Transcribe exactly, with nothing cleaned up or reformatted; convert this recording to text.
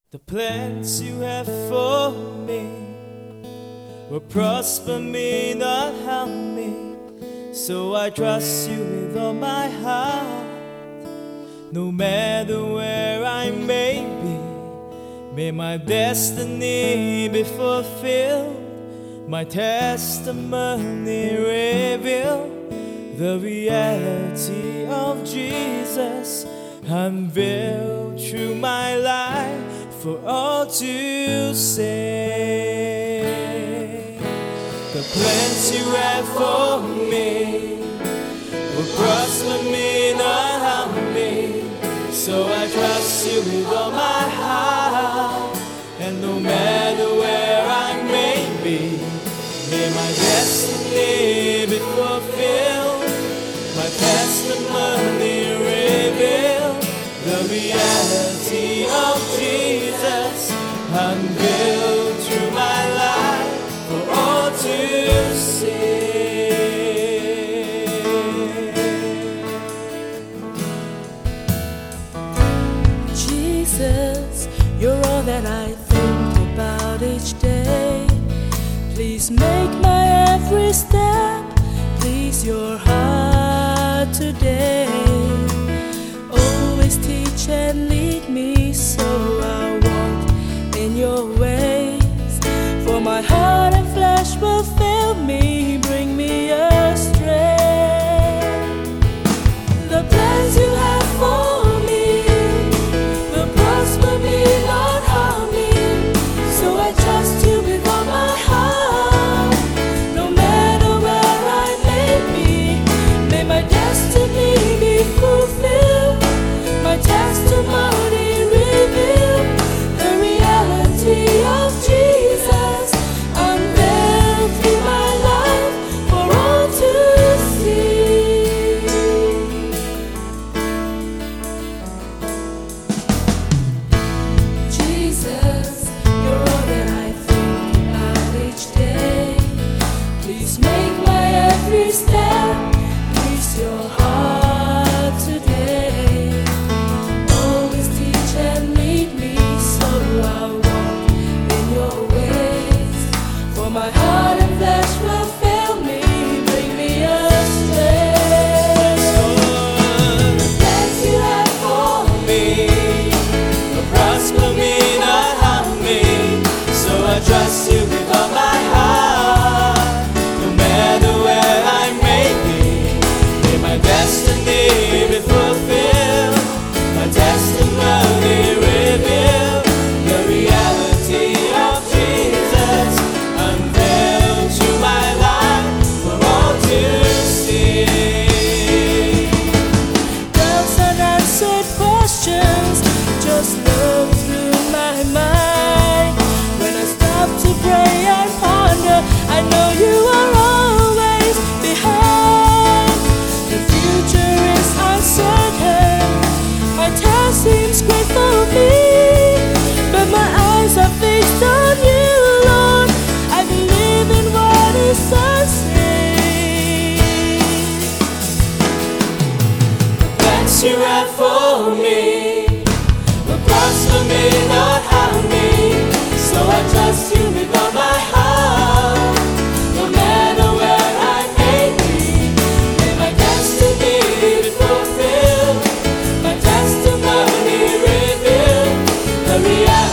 The plans you have for me will prosper me, not harm me. So I trust you with all my heart. No matter where I may be, may my destiny be fulfilled. My testimony reveal the reality of Jesus, unveiled through my life for all to see. The plans you have for me will prosper me, not harm me. So I trust you with all my heart. And no matter where I may be, may my destiny be fulfilled. My testimony reveal the reality of Jesus, unveiled through my life for all to see. Jesus, you're all that I think about each day. Please make my every step please your heart today. Always teach and lead me so I walk in your ways. For my heart and flesh will fail me, bring me astray. The plans you have for me will prosper me, not harm me. So I trust you with all my heart. No matter where I may be, may my destiny be fulfilled. My testimony reveal the reality of Jesus, unveiled through my life for all to see. Jesus, you're all that I think about each day. Please make my every step please your heart today. Always teach and lead me so I'll walk in your ways. For my heart and flesh will fail me, bring me astray. The plans you have for me Will prosper me, not harm me. So I trust you with all my heart. No matter where I may be, may my destiny be fulfilled. My testimony reveal the reality of Jesus, unveiled through my life for all to see. Those unanswered questions just flow through my mind. When I stop to pray and ponder, I know you are always behind. The future is uncertain, my task seems great for me, but my eyes are fixed on you, Lord. I believe in what is unseen. Plans you have for me will prosper me, not harm me. So I trust you with all my heart. No matter where I may be, may my destiny be fulfilled. My testimony reveal the reality